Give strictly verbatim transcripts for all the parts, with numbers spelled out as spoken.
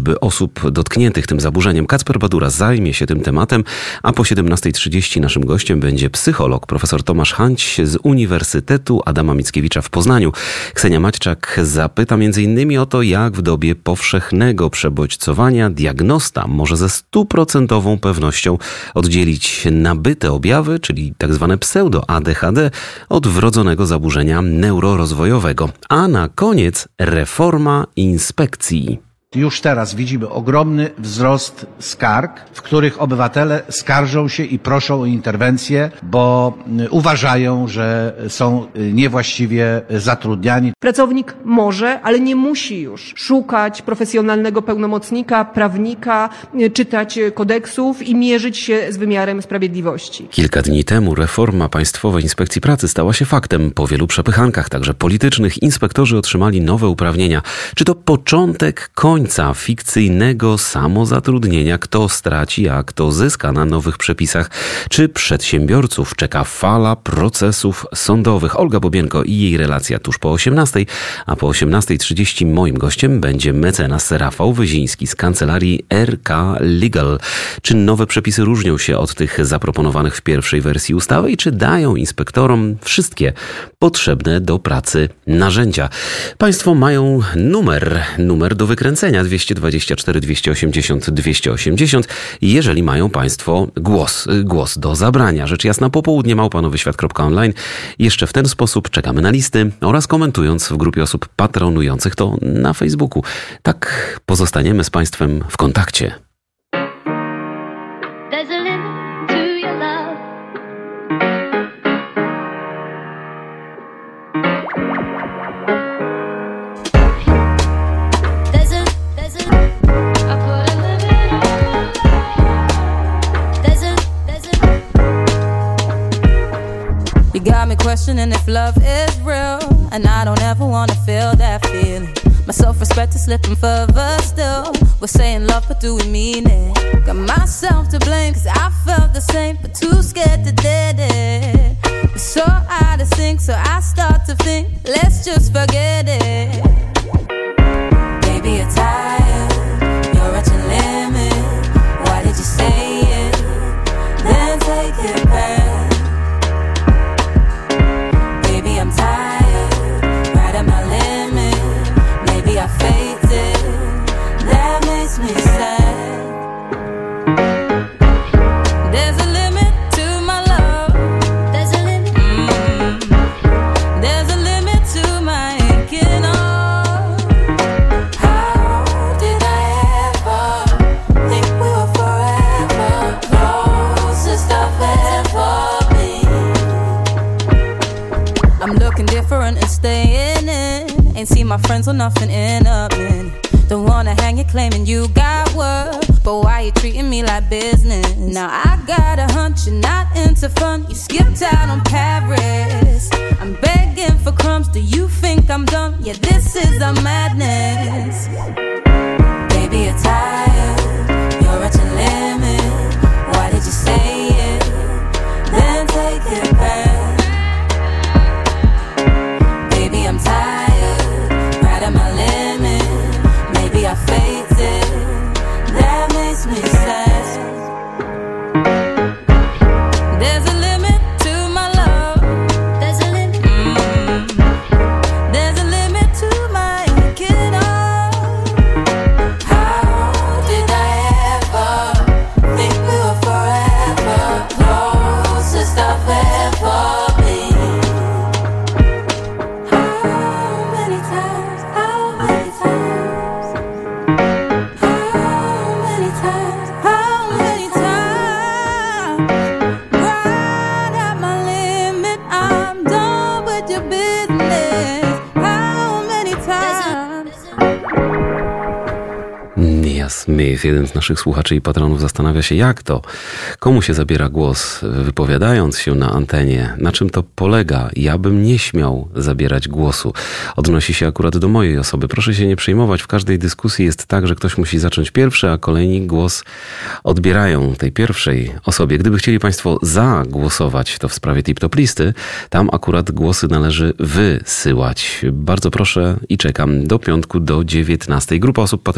liczby osób dotkniętych tym zaburzeniem. Kacper Badura zajmie się tym tematem, a po siedemnasta trzydzieści naszym gościem będzie psycholog profesor Tomasz Hanć z Uniwersytetu Adama Mickiewicza w Poznaniu. Ksenia Maćczak zapyta między innymi o to, jak w dobie powszechnego przebodźcowania diagnosta może ze stuprocentową pewnością oddzielić nabyte objawy, czyli tak zwane pseudo-A D H D, od wrodzonego zaburzenia neurorozwojowego. A na koniec reforma inspekcji. Już teraz widzimy ogromny wzrost skarg, w których obywatele skarżą się i proszą o interwencję, bo uważają, że są niewłaściwie zatrudniani. Pracownik może, ale nie musi już szukać profesjonalnego pełnomocnika, prawnika, czytać kodeksów i mierzyć się z wymiarem sprawiedliwości. Kilka dni temu reforma Państwowej Inspekcji Pracy stała się faktem. Po wielu przepychankach, także politycznych, inspektorzy otrzymali nowe uprawnienia. Czy to początek końca fikcyjnego samozatrudnienia, kto straci, a kto zyska na nowych przepisach? Czy przedsiębiorców czeka fala procesów sądowych? Olga Bobienko i jej relacja tuż po osiemnastej, a po osiemnasta trzydzieści moim gościem będzie mecenas Rafał Wyziński z kancelarii R K Legal. Czy nowe przepisy różnią się od tych zaproponowanych w pierwszej wersji ustawy i czy dają inspektorom wszystkie potrzebne do pracy narzędzia? Państwo mają numer, numer do wykręcenia dwieście dwadzieścia cztery dwieście osiemdziesiąt dwieście osiemdziesiąt. Jeżeli mają Państwo głos, głos do zabrania. Rzecz jasna, popołudnie małpa nowy świat kropka online. Jeszcze w ten sposób czekamy na listy oraz komentując w grupie osób patronujących to na Facebooku. Tak pozostaniemy z Państwem w kontakcie. Got me questioning if love is real, and I don't ever wanna feel that feeling. My self-respect is slipping further still. We're saying love, but do we mean it? Got myself to blame, cause I felt the same, but too scared to did it. We're so out of sync, so I start to think, let's just forget it. Baby, you're tired, you're at your limit. Why did you say it? Then take it back. I'm tired, right at my limit. Maybe I faked it, that makes me sad. There's a limit to my love. There's a limit. Mm. There's a limit to my aching on. How did I ever think we were forever? Closest I've ever been. I'm looking different and staying in. Ain't seen my friends or nothing in a minute. Don't wanna hang you claiming you got work, but why you treating me like business? Now I got a hunch you're not into fun. You skipped out on Paris. I'm begging for crumbs. Do you think I'm dumb? Yeah, this is a madness. Baby, you're tired, you're at your limit. Why did you say it? Then take it back. I'm tired, right at my limit. Maybe I faked it, that makes me sad. There's a limit to my love. There's a limit. Mm. There's a limit to my aching on. How did I ever think we were forever? Closest I've ever been. Smith, jeden z naszych słuchaczy i patronów, zastanawia się, jak to, komu się zabiera głos, wypowiadając się na antenie, na czym to polega. Ja bym nie śmiał zabierać głosu. Odnosi się akurat do mojej osoby. Proszę się nie przejmować, w każdej dyskusji jest tak, że ktoś musi zacząć pierwszy, a kolejni głos odbierają tej pierwszej osobie. Gdyby chcieli Państwo zagłosować, to w sprawie tip-top listy, tam akurat głosy należy wysyłać. Bardzo proszę i czekam do piątku do dziewiętnastej. Grupa osób patronujących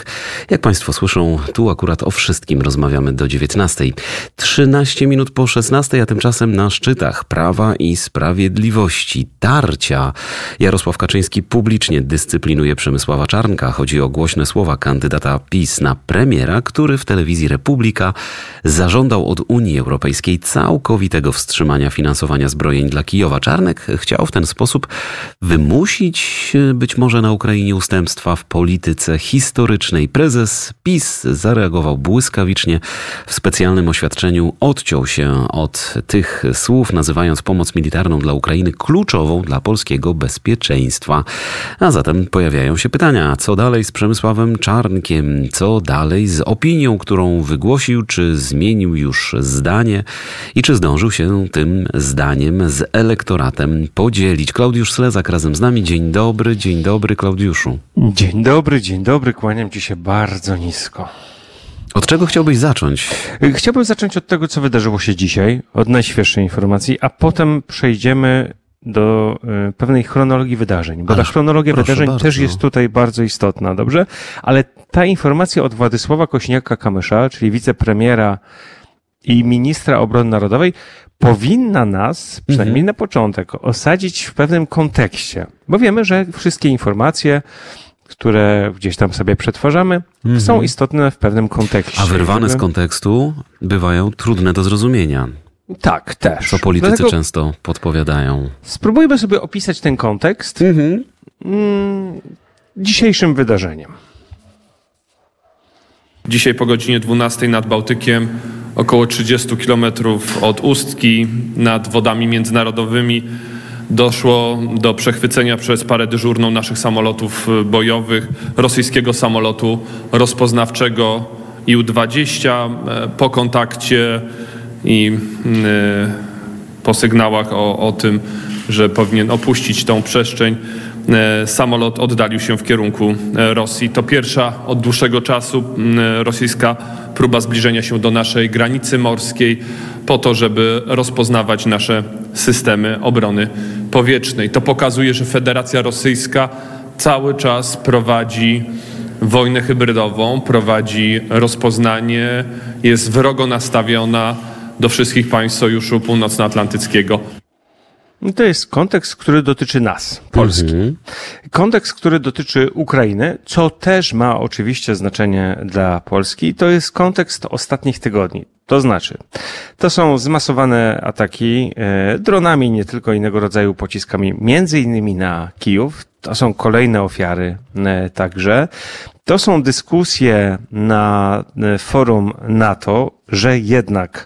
Narodowych. Jak Państwo słyszą, tu akurat o wszystkim rozmawiamy do dziewiętnastej. trzynaście minut po szesnastej, a tymczasem na szczytach Prawa i Sprawiedliwości. Tarcia. Jarosław Kaczyński publicznie dyscyplinuje Przemysława Czarnka. Chodzi o głośne słowa kandydata PiS na premiera, który w telewizji Republika zażądał od Unii Europejskiej całkowitego wstrzymania finansowania zbrojeń dla Kijowa. Czarnek chciał w ten sposób wymusić być może na Ukrainie ustępstwa w polityce historycznej. Prezes PiS zareagował błyskawicznie. W specjalnym oświadczeniu odciął się od tych słów, nazywając pomoc militarną dla Ukrainy kluczową dla polskiego bezpieczeństwa. A zatem pojawiają się pytania, co dalej z Przemysławem Czarnkiem, co dalej z opinią, którą wygłosił, czy zmienił już zdanie i czy zdążył się tym zdaniem z elektoratem podzielić. Klaudiusz Slezak razem z nami. Dzień dobry, dzień dobry Klaudiuszu. Dzień dobry, dzień dobry, kłaniam Ci się bardzo nisko. Od czego chciałbyś zacząć? Chciałbym zacząć od tego, co wydarzyło się dzisiaj, od najświeższej informacji, a potem przejdziemy do y, pewnej chronologii wydarzeń, bo Ależ, ta chronologia wydarzeń bardzo. też jest tutaj bardzo istotna, dobrze? Ale ta informacja od Władysława Kośniaka-Kamysza, czyli wicepremiera i ministra obrony narodowej, powinna nas, przynajmniej mhm. na początek, osadzić w pewnym kontekście, bo wiemy, że wszystkie informacje, które gdzieś tam sobie przetwarzamy, mhm. są istotne w pewnym kontekście. A wyrwane z kontekstu bywają trudne do zrozumienia. Tak, też. Co politycy Dlatego często podpowiadają. Spróbujmy sobie opisać ten kontekst mhm. mm, dzisiejszym wydarzeniem. Dzisiaj po godzinie dwunastej nad Bałtykiem, około trzydzieści kilometrów od Ustki, nad wodami międzynarodowymi, doszło do przechwycenia przez parę dyżurną naszych samolotów bojowych rosyjskiego samolotu rozpoznawczego I U dwadzieścia. Po kontakcie i po sygnałach o, o tym, że powinien opuścić tą przestrzeń, samolot oddalił się w kierunku Rosji. To pierwsza od dłuższego czasu rosyjska próba zbliżenia się do naszej granicy morskiej po to, żeby rozpoznawać nasze systemy obrony powietrznej. To pokazuje, że Federacja Rosyjska cały czas prowadzi wojnę hybrydową, prowadzi rozpoznanie, jest wrogo nastawiona do wszystkich państw Sojuszu Północnoatlantyckiego. To jest kontekst, który dotyczy nas, Polski. Mhm. Kontekst, który dotyczy Ukrainy, co też ma oczywiście znaczenie dla Polski, to jest kontekst ostatnich tygodni. To znaczy, to są zmasowane ataki e, dronami, nie tylko innego rodzaju pociskami, między innymi na Kijów. To są kolejne ofiary e, także. To są dyskusje na e, forum NATO, że jednak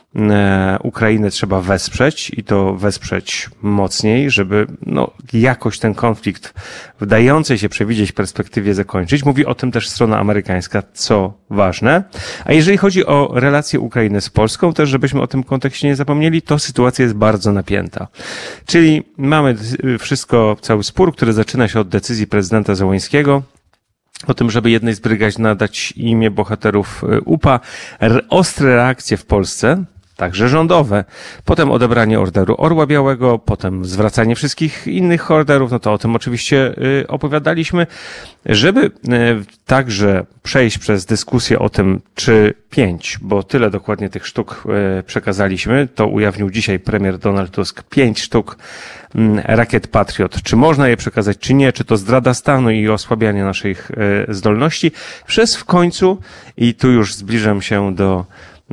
Ukrainę trzeba wesprzeć i to wesprzeć mocniej, żeby no, jakoś ten konflikt w dającej się przewidzieć perspektywie zakończyć. Mówi o tym też strona amerykańska, co ważne. A jeżeli chodzi o relacje Ukrainy z Polską, też żebyśmy o tym kontekście nie zapomnieli, to sytuacja jest bardzo napięta. Czyli mamy wszystko, cały spór, który zaczyna się od decyzji prezydenta Zełenskiego o tym, żeby jednej z brygad nadać imię bohaterów U P A. Ostre reakcje w Polsce, także rządowe. Potem odebranie Orderu Orła Białego, potem zwracanie wszystkich innych orderów, no to o tym oczywiście opowiadaliśmy. Żeby także przejść przez dyskusję o tym, czy pięć, bo tyle dokładnie tych sztuk przekazaliśmy, to ujawnił dzisiaj premier Donald Tusk, pięć sztuk rakiet Patriot. Czy można je przekazać, czy nie, czy to zdrada stanu i osłabianie naszych zdolności, przez w końcu, i tu już zbliżam się do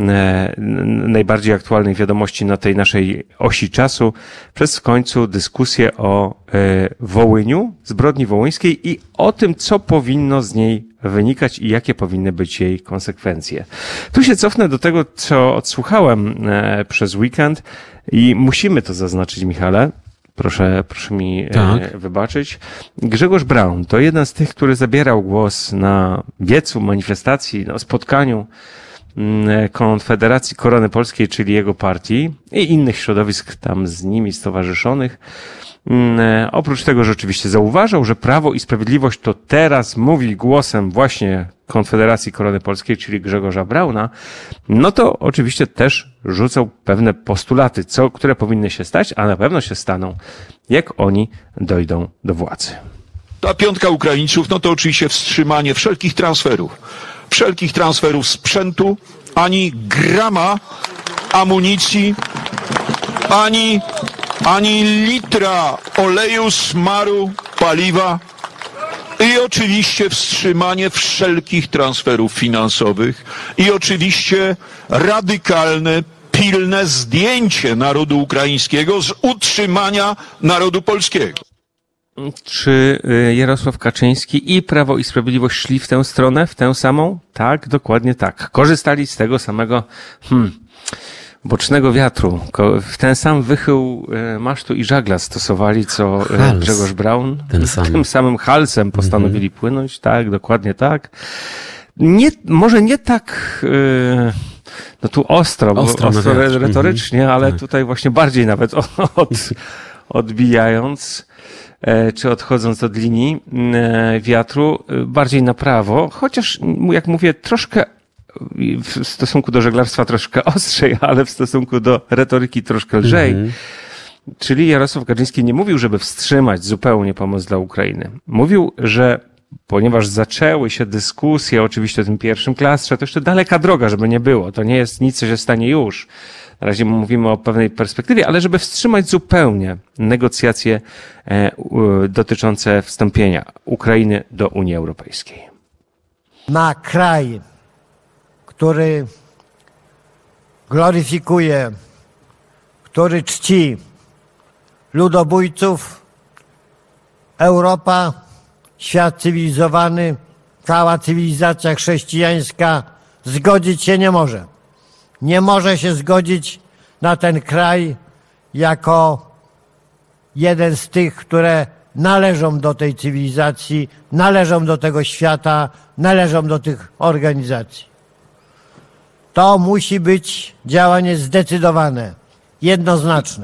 najbardziej aktualnej wiadomości na tej naszej osi czasu, przez w końcu dyskusję o Wołyniu, zbrodni wołyńskiej i o tym, co powinno z niej wynikać i jakie powinny być jej konsekwencje. Tu się cofnę do tego, co odsłuchałem przez weekend i musimy to zaznaczyć, Michale. Proszę, proszę mi tak. wybaczyć. Grzegorz Braun to jeden z tych, który zabierał głos na wiecu manifestacji, na spotkaniu Konfederacji Korony Polskiej, czyli jego partii i innych środowisk tam z nimi stowarzyszonych. Oprócz tego, że oczywiście zauważał, że Prawo i Sprawiedliwość to teraz mówi głosem właśnie Konfederacji Korony Polskiej, czyli Grzegorza Brauna, no to oczywiście też rzucał pewne postulaty, co, które powinny się stać, a na pewno się staną, jak oni dojdą do władzy. Ta piątka Ukraińców, no to oczywiście wstrzymanie wszelkich transferów. Wszelkich transferów sprzętu, ani grama amunicji, ani, ani litra oleju, smaru, paliwa i oczywiście wstrzymanie wszelkich transferów finansowych i oczywiście radykalne, pilne zdjęcie narodu ukraińskiego z utrzymania narodu polskiego. Czy Jarosław Kaczyński i Prawo i Sprawiedliwość szli w tę stronę, w tę samą? Tak, dokładnie tak. Korzystali z tego samego hmm, bocznego wiatru. W ten sam wychył masztu i żagla stosowali, co Hals. Grzegorz Braun. Ten sam. Tym samym halsem postanowili mhm. płynąć. Tak, dokładnie tak. Nie, może nie tak... Yy, no tu ostro, ostro, ostro retorycznie, mhm. ale tak. tutaj właśnie bardziej nawet od, odbijając, czy odchodząc od linii wiatru, bardziej na prawo, chociaż jak mówię, troszkę w stosunku do żeglarstwa troszkę ostrzej, ale w stosunku do retoryki troszkę lżej. Mhm. Czyli Jarosław Kaczyński nie mówił, żeby wstrzymać zupełnie pomoc dla Ukrainy. Mówił, że ponieważ zaczęły się dyskusje oczywiście o tym pierwszym klastrze, to jeszcze daleka droga, żeby nie było. To nie jest nic, co się stanie już. Na razie mówimy o pewnej perspektywie, ale żeby wstrzymać zupełnie negocjacje dotyczące wstąpienia Ukrainy do Unii Europejskiej. Na kraj, który gloryfikuje, który czci ludobójców, Europa, świat cywilizowany, cała cywilizacja chrześcijańska zgodzić się nie może. Nie może się zgodzić na ten kraj jako jeden z tych, które należą do tej cywilizacji, należą do tego świata, należą do tych organizacji. To musi być działanie zdecydowane, jednoznaczne.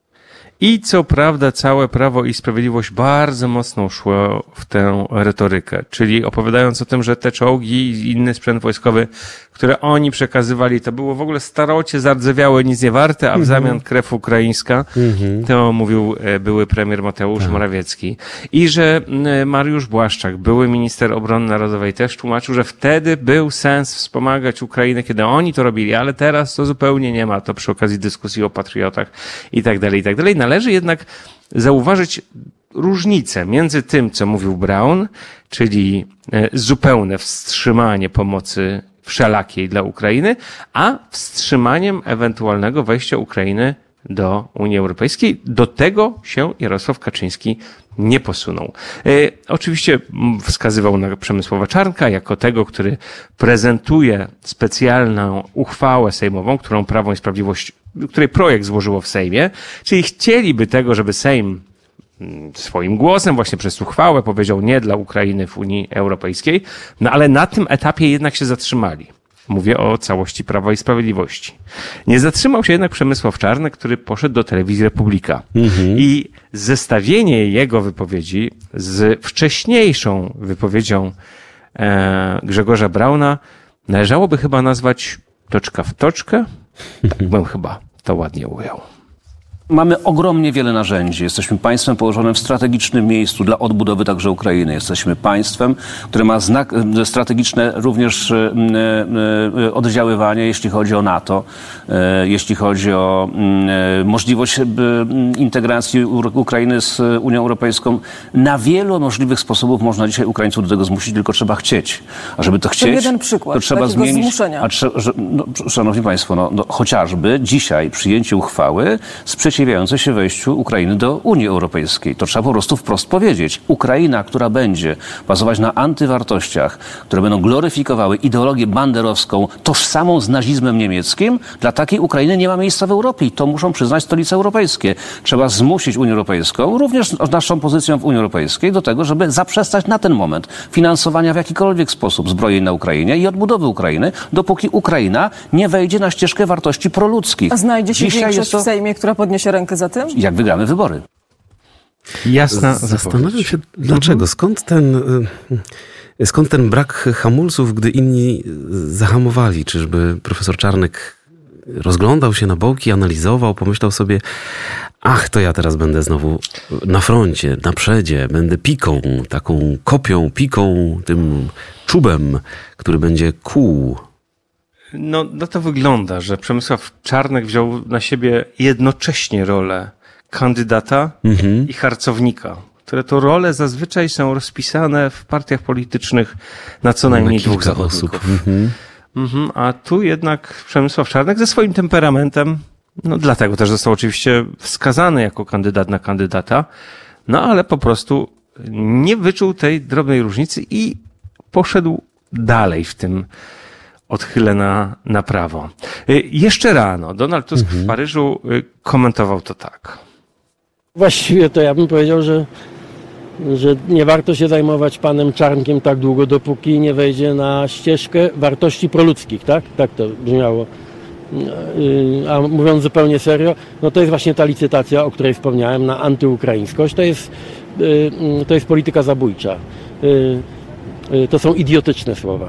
I co prawda całe Prawo i Sprawiedliwość bardzo mocno szło w tę retorykę, czyli opowiadając o tym, że te czołgi i inny sprzęt wojskowy, które oni przekazywali, to było w ogóle starocie, zardzewiałe, nic nie warte, a w zamian krew ukraińska, mm-hmm. to mówił były premier Mateusz tak. Morawiecki. I że Mariusz Błaszczak, były minister obrony narodowej, też tłumaczył, że wtedy był sens wspomagać Ukrainę, kiedy oni to robili, ale teraz to zupełnie nie ma, to przy okazji dyskusji o patriotach i tak dalej, i tak dalej. Należy jednak zauważyć różnicę między tym, co mówił Braun, czyli zupełne wstrzymanie pomocy wszelakiej dla Ukrainy, a wstrzymaniem ewentualnego wejścia Ukrainy do Unii Europejskiej. Do tego się Jarosław Kaczyński nie posunął. E, oczywiście wskazywał na Przemysława Czarnka jako tego, który prezentuje specjalną uchwałę sejmową, którą Prawo i Sprawiedliwość, której projekt złożyło w Sejmie, czyli chcieliby tego, żeby Sejm swoim głosem właśnie przez uchwałę powiedział nie dla Ukrainy w Unii Europejskiej, no ale na tym etapie jednak się zatrzymali. Mówię o całości Prawa i Sprawiedliwości. Nie zatrzymał się jednak Przemysław Czarnek, który poszedł do Telewizji Republika. Mhm. I zestawienie jego wypowiedzi z wcześniejszą wypowiedzią e, Grzegorza Brauna należałoby chyba nazwać toczka w toczkę. Tak bym chyba to ładnie ujął. Mamy ogromnie wiele narzędzi. Jesteśmy państwem położonym w strategicznym miejscu dla odbudowy także Ukrainy. Jesteśmy państwem, które ma znak, strategiczne również e, e, oddziaływanie, jeśli chodzi o NATO, e, jeśli chodzi o e, możliwość e, integracji Ukrainy z Unią Europejską. Na wielu możliwych sposobów można dzisiaj Ukraińców do tego zmusić, tylko trzeba chcieć. A żeby to chcieć, to, jeden przykład, to trzeba zmienić. Zmuszenia. A trze, że, no, szanowni państwo, no, no, chociażby dzisiaj przyjęcie uchwały sprzeciwiającej się wejściu Ukrainy do Unii Europejskiej. To trzeba po prostu wprost powiedzieć. Ukraina, która będzie bazować na antywartościach, które będą gloryfikowały ideologię banderowską, tożsamą z nazizmem niemieckim, dla takiej Ukrainy nie ma miejsca w Europie i to muszą przyznać stolice europejskie. Trzeba zmusić Unię Europejską, również naszą pozycją w Unii Europejskiej, do tego, żeby zaprzestać na ten moment finansowania w jakikolwiek sposób zbrojeń na Ukrainie i odbudowy Ukrainy, dopóki Ukraina nie wejdzie na ścieżkę wartości proludzkich. A znajdzie się Dzisiaj większość to... w Sejmie, która podniesie rękę za tym? Jak wygramy wybory. Jasna. Zastanawiam się, dlaczego, skąd ten, skąd ten brak hamulców, gdy inni zahamowali? Czyżby profesor Czarnek rozglądał się na boki, analizował, pomyślał sobie, ach, to ja teraz będę znowu na froncie, na przedzie, będę piką, taką kopią, piką, tym czubem, który będzie kół. No, no to wygląda, że Przemysław Czarnek wziął na siebie jednocześnie rolę kandydata mhm. i harcownika, które to role zazwyczaj są rozpisane w partiach politycznych na co najmniej na dwóch zawodników. Mhm. Mhm. A tu jednak Przemysław Czarnek ze swoim temperamentem, no dlatego też został oczywiście wskazany jako kandydat na kandydata, no ale po prostu nie wyczuł tej drobnej różnicy i poszedł dalej w tym odchylę na, na prawo. Jeszcze rano Donald Tusk mhm. w Paryżu komentował to tak. Właściwie to ja bym powiedział, że, że nie warto się zajmować panem Czarnkiem tak długo, dopóki nie wejdzie na ścieżkę wartości proludzkich, tak? Tak to brzmiało. A mówiąc zupełnie serio, no to jest właśnie ta licytacja, o której wspomniałem, na antyukraińskość. To jest, to jest polityka zabójcza. To są idiotyczne słowa.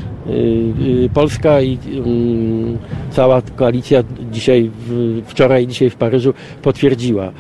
Polska i cała koalicja dzisiaj, wczoraj i dzisiaj w Paryżu potwierdziła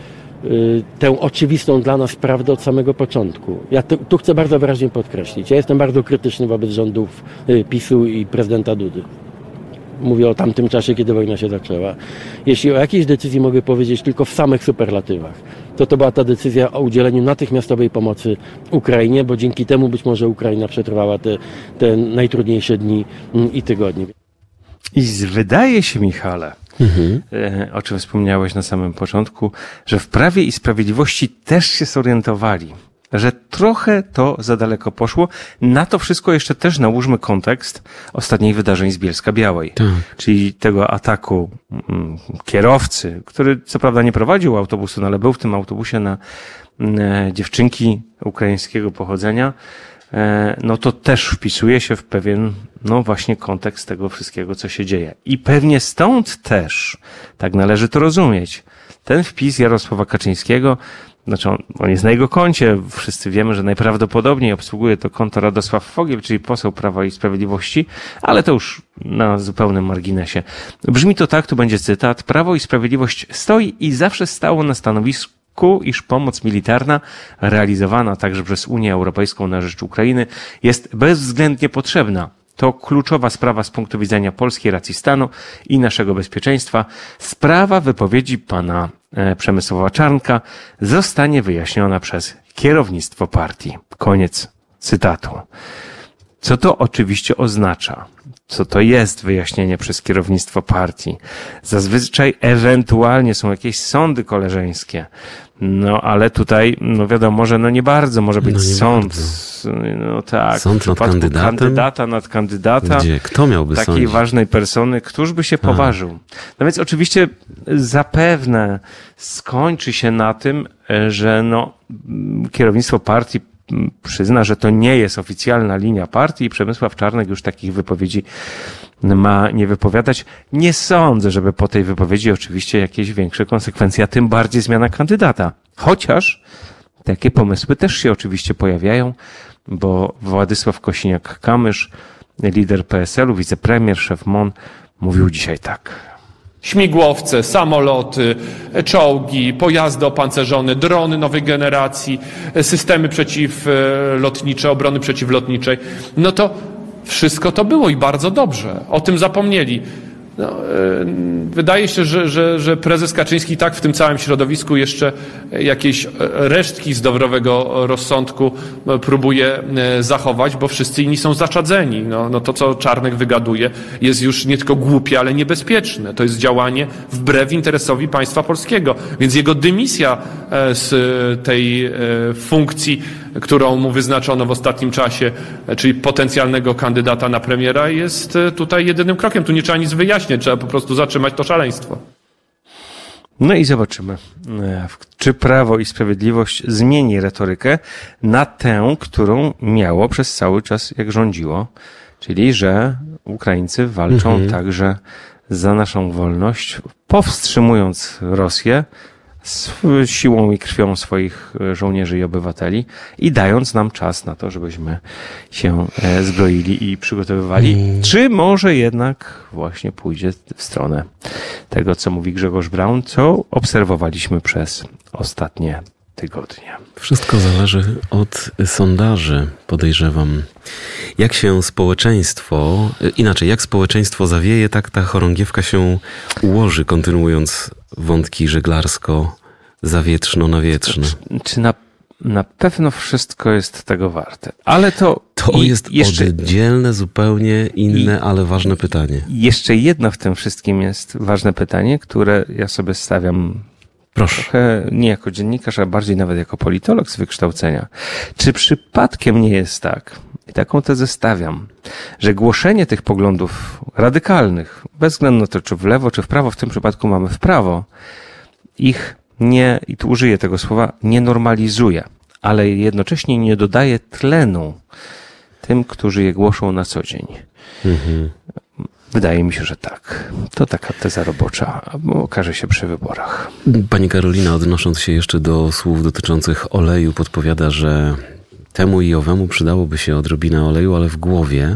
tę oczywistą dla nas prawdę od samego początku. Ja tu, tu chcę bardzo wyraźnie podkreślić. Ja jestem bardzo krytyczny wobec rządów PiSu i prezydenta Dudy. Mówię o tamtym czasie, kiedy wojna się zaczęła. Jeśli o jakiejś decyzji mogę powiedzieć tylko w samych superlatywach, to to była ta decyzja o udzieleniu natychmiastowej pomocy Ukrainie, bo dzięki temu być może Ukraina przetrwała te, te najtrudniejsze dni i tygodnie. I wydaje się, Michale, mhm. o czym wspomniałeś na samym początku, że w Prawie i Sprawiedliwości też się zorientowali, że trochę to za daleko poszło. Na to wszystko jeszcze też nałóżmy kontekst ostatnich wydarzeń z Bielska-Białej. Tak. Czyli tego ataku mm, kierowcy, który co prawda nie prowadził autobusu, no ale był w tym autobusie na e, dziewczynki ukraińskiego pochodzenia. E, no to też wpisuje się w pewien, no właśnie kontekst tego wszystkiego, co się dzieje. I pewnie stąd też, tak należy to rozumieć, ten wpis Jarosława Kaczyńskiego, znaczy on, on jest na jego koncie, wszyscy wiemy, że najprawdopodobniej obsługuje to konto Radosław Fogiel, czyli poseł Prawa i Sprawiedliwości, ale to już na zupełnym marginesie. Brzmi to tak, tu będzie cytat: Prawo i Sprawiedliwość stoi i zawsze stało na stanowisku, iż pomoc militarna realizowana także przez Unię Europejską na rzecz Ukrainy jest bezwzględnie potrzebna. To kluczowa sprawa z punktu widzenia polskiej racji stanu i naszego bezpieczeństwa. Sprawa wypowiedzi pana Przemysława Czarnka zostanie wyjaśniona przez kierownictwo partii. Koniec cytatu. Co to oczywiście oznacza? Co to jest wyjaśnienie przez kierownictwo partii? Zazwyczaj ewentualnie są jakieś sądy koleżeńskie. No, ale tutaj, no wiadomo, że no nie bardzo może być no sąd. Bardzo. No tak. Sąd nad kandydatem? Kandydata nad kandydata. Gdzie? Kto miałby takiej sądzić? Ważnej persony, któż by się poważył. No więc oczywiście zapewne skończy się na tym, że no kierownictwo partii przyzna, że to nie jest oficjalna linia partii i Przemysław Czarnek już takich wypowiedzi ma nie wypowiadać. Nie sądzę, żeby po tej wypowiedzi oczywiście jakieś większe konsekwencje, a tym bardziej zmiana kandydata. Chociaż takie pomysły też się oczywiście pojawiają, bo Władysław Kosiniak-Kamysz, lider P S L u, wicepremier, szef M O N, mówił dzisiaj tak. Śmigłowce, samoloty, czołgi, pojazdy opancerzone, drony nowej generacji, systemy przeciwlotnicze, obrony przeciwlotniczej. No to wszystko to było i bardzo dobrze. O tym zapomnieli. No, wydaje się, że, że, że prezes Kaczyński tak w tym całym środowisku jeszcze jakieś resztki zdrowego rozsądku próbuje zachować, bo wszyscy inni są zaczadzeni. No, no to, co Czarnek wygaduje, jest już nie tylko głupie, ale niebezpieczne. To jest działanie wbrew interesowi państwa polskiego. Więc jego dymisja z tej funkcji, którą mu wyznaczono w ostatnim czasie, czyli potencjalnego kandydata na premiera, jest tutaj jedynym krokiem. Tu nie trzeba nic wyjaśniać. Trzeba po prostu zatrzymać to szaleństwo. No i zobaczymy, czy Prawo i Sprawiedliwość zmieni retorykę na tę, którą miało przez cały czas, jak rządziło, czyli że Ukraińcy walczą mhm. także za naszą wolność, powstrzymując Rosję, z siłą i krwią swoich żołnierzy i obywateli i dając nam czas na to, żebyśmy się zbroili i przygotowywali. Mm. Czy może jednak właśnie pójdzie w stronę tego, co mówi Grzegorz Braun, co obserwowaliśmy przez ostatnie tygodnie. Wszystko zależy od sondaży, podejrzewam. Jak się społeczeństwo, inaczej, jak społeczeństwo zawieje, tak ta chorągiewka się ułoży, kontynuując wątki żeglarsko-zawietrzno-nawietrzne. Czy, czy na, na pewno wszystko jest tego warte? Ale to... To jest jeszcze, oddzielne, zupełnie inne, i, ale ważne pytanie. Jeszcze jedno w tym wszystkim jest ważne pytanie, które ja sobie stawiam Proszę. Trochę nie jako dziennikarz, a bardziej nawet jako politolog z wykształcenia. Czy przypadkiem nie jest tak, i taką tezę stawiam, że głoszenie tych poglądów radykalnych, bez względu na to, czy w lewo, czy w prawo, w tym przypadku mamy w prawo, ich nie, i tu użyję tego słowa, nie normalizuje, ale jednocześnie nie dodaje tlenu tym, którzy je głoszą na co dzień. Mhm. Wydaje mi się, że tak. To taka teza robocza, okaże się przy wyborach. Pani Karolina, odnosząc się jeszcze do słów dotyczących oleju, podpowiada, że temu i owemu przydałoby się odrobinę oleju, ale w głowie.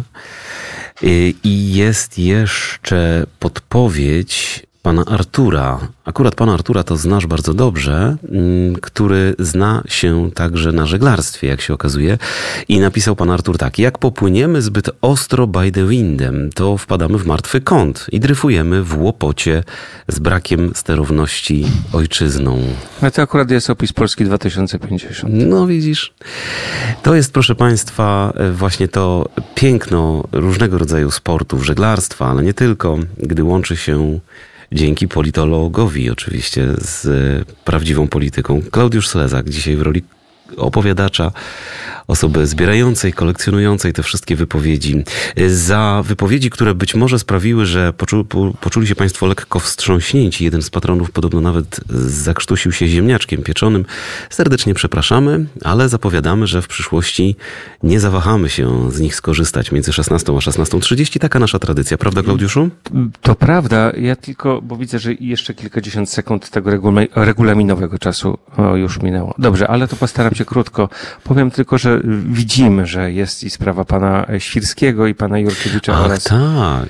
I jest jeszcze podpowiedź pana Artura. Akurat pana Artura to znasz bardzo dobrze, który zna się także na żeglarstwie, jak się okazuje. I napisał pan Artur tak: jak popłyniemy zbyt ostro by the windem, to wpadamy w martwy kąt i dryfujemy w łopocie z brakiem sterowności ojczyzną. No to akurat jest opis Polski dwa tysiące pięćdziesiąt. No widzisz. To jest, proszę państwa, właśnie to piękno różnego rodzaju sportów, żeglarstwa, ale nie tylko, gdy łączy się dzięki politologowi oczywiście z prawdziwą polityką. Klaudiusz Slezak dzisiaj w roli opowiadacza, osoby zbierającej, kolekcjonującej te wszystkie wypowiedzi. Za wypowiedzi, które być może sprawiły, że poczu, po, poczuli się państwo lekko wstrząśnięci. Jeden z patronów podobno nawet zakrztusił się ziemniaczkiem pieczonym. Serdecznie przepraszamy, ale zapowiadamy, że w przyszłości nie zawahamy się z nich skorzystać między szesnastą a szesnastą trzydzieści. Taka nasza tradycja. Prawda, Klaudiuszu? To prawda. Ja tylko, bo widzę, że jeszcze kilkadziesiąt sekund tego regulaminowego czasu o, już minęło. Dobrze, ale to postaram się krótko. Powiem tylko, że widzimy, że jest i sprawa pana Świrskiego i pana Jurkiewicza Ach, oraz tak.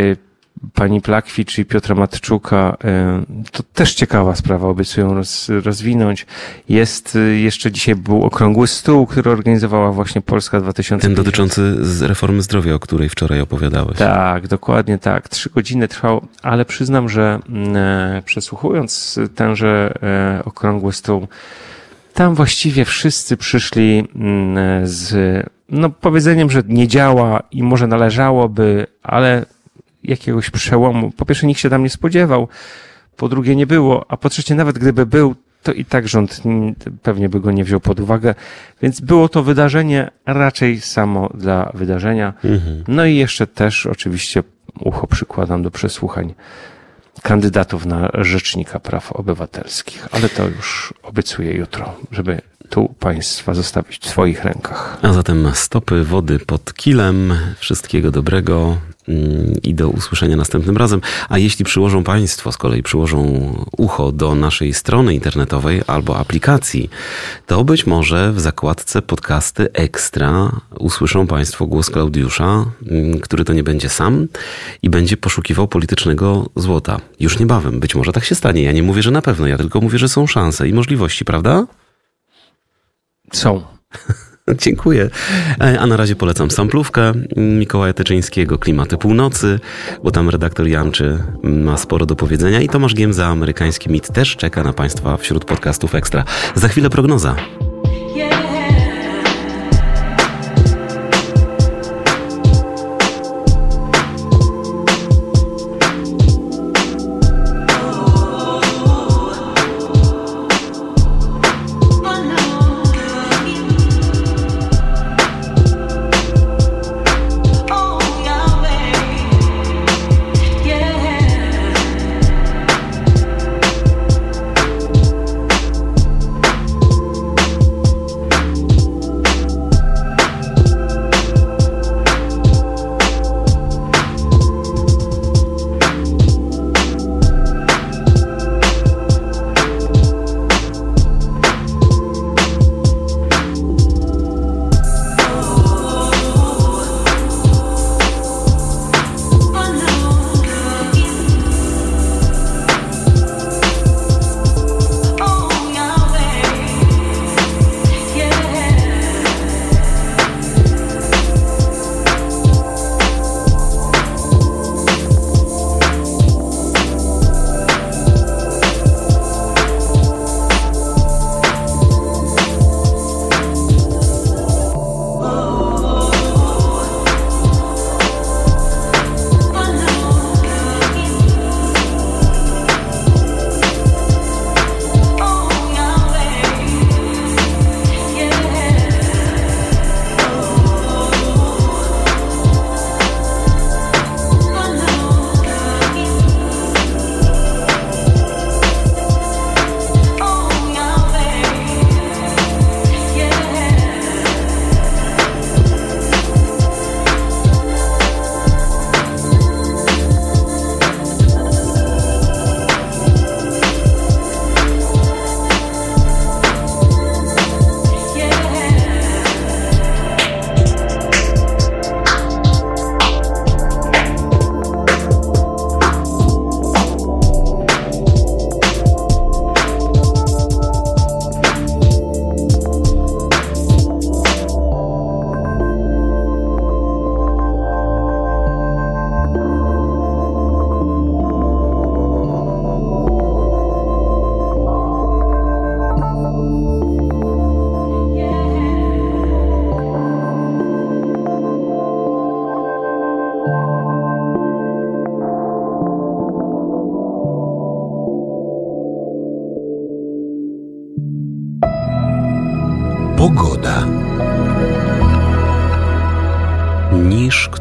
pani Plakwicz i Piotra Matczuka. To też ciekawa sprawa, obiecują roz, rozwinąć. Jest, jeszcze dzisiaj był okrągły stół, który organizowała właśnie Polska dwa tysiące pięćdziesiąt. Ten dotyczący z reformy zdrowia, o której wczoraj opowiadałeś. Tak, dokładnie tak. Trzy godziny trwał, ale przyznam, że e, przesłuchując tenże e, okrągły stół, tam właściwie wszyscy przyszli z no, powiedzeniem, że nie działa i może należałoby, ale jakiegoś przełomu. Po pierwsze, nikt się tam nie spodziewał, po drugie nie było, a po trzecie, nawet gdyby był, to i tak rząd pewnie by go nie wziął pod uwagę. Więc było to wydarzenie raczej samo dla wydarzenia. Mhm. No i jeszcze też oczywiście ucho przykładam do przesłuchań kandydatów na Rzecznika Praw Obywatelskich. Ale to już obiecuję jutro, żeby tu państwa zostawić w swoich rękach. A zatem stopy wody pod kilem. Wszystkiego dobrego i do usłyszenia następnym razem. A jeśli przyłożą państwo, z kolei przyłożą ucho do naszej strony internetowej albo aplikacji, to być może w zakładce podcasty ekstra usłyszą państwo głos Klaudiusza, który to nie będzie sam i będzie poszukiwał politycznego złota. Już niebawem. Być może tak się stanie. Ja nie mówię, że na pewno. Ja tylko mówię, że są szanse i możliwości, prawda? Są. Dziękuję. A na razie polecam samplówkę Mikołaja Tyczyńskiego, Klimaty Północy, bo tam redaktor Janczy ma sporo do powiedzenia i Tomasz Giemza, amerykański mit, też czeka na państwa wśród podcastów ekstra. Za chwilę prognoza.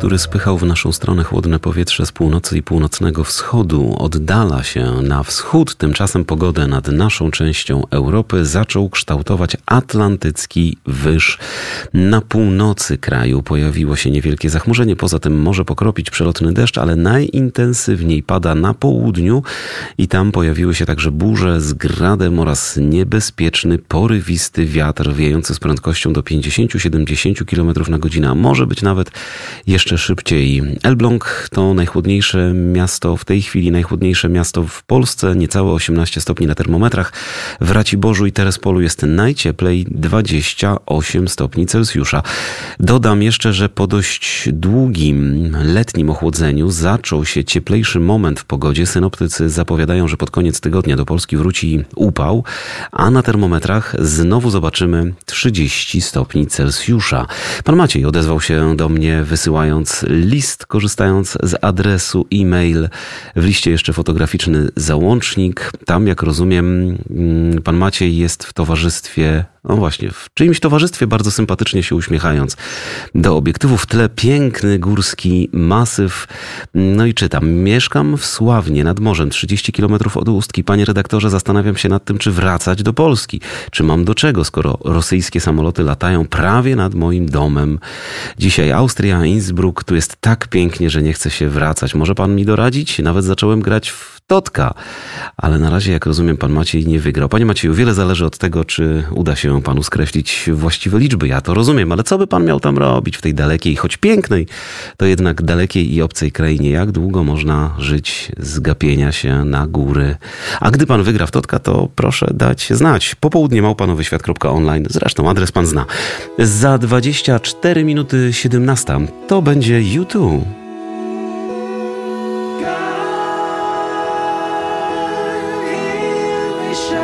który spychał w naszą stronę chłodne powietrze z północy i północnego wschodu, oddala się na wschód. Tymczasem pogodę nad naszą częścią Europy zaczął kształtować atlantycki wyż. Na północy kraju pojawiło się niewielkie zachmurzenie, poza tym może pokropić przelotny deszcz, ale najintensywniej pada na południu i tam pojawiły się także burze z gradem oraz niebezpieczny, porywisty wiatr wiejący z prędkością do pięćdziesiąt do siedemdziesięciu kilometrów na godzinę, a może być nawet jeszcze szybciej. Elbląg to najchłodniejsze miasto w tej chwili, najchłodniejsze miasto w Polsce, niecałe osiemnaście stopni na termometrach. W Raciborzu i Terespolu jest najcieplej, dwadzieścia osiem stopni Celsjusza. Dodam jeszcze, że po dość długim letnim ochłodzeniu zaczął się cieplejszy moment w pogodzie. Synoptycy zapowiadają, że pod koniec tygodnia do Polski wróci upał, a na termometrach znowu zobaczymy trzydzieści stopni Celsjusza. Pan Maciej odezwał się do mnie, wysyłając list, korzystając z adresu e-mail. W liście jeszcze fotograficzny załącznik. Tam, jak rozumiem, pan Maciej jest w towarzystwie, no właśnie, w czyimś towarzystwie, bardzo sympatycznie się uśmiechając do obiektywu. W tle piękny górski masyw. No i czytam. Mieszkam w Sławnie nad morzem, trzydzieści kilometrów od Ustki. Panie redaktorze, zastanawiam się nad tym, czy wracać do Polski. Czy mam do czego, skoro rosyjskie samoloty latają prawie nad moim domem. Dzisiaj Austria, Innsbruck. Tu jest tak pięknie, że nie chcę się wracać. Może pan mi doradzić? Nawet zacząłem grać w totka. Ale na razie, jak rozumiem, pan Maciej nie wygrał. Panie Macieju, wiele zależy od tego, czy uda się panu skreślić właściwe liczby. Ja to rozumiem, ale co by pan miał tam robić w tej dalekiej, choć pięknej, to jednak dalekiej i obcej krainie? Jak długo można żyć z gapienia się na góry? A gdy pan wygra w totka, to proszę dać znać. Popołudnie małpa nowy świat kropka online. Zresztą adres pan zna. Za dwadzieścia cztery minuty siedemnasta to będzie U dwa. Show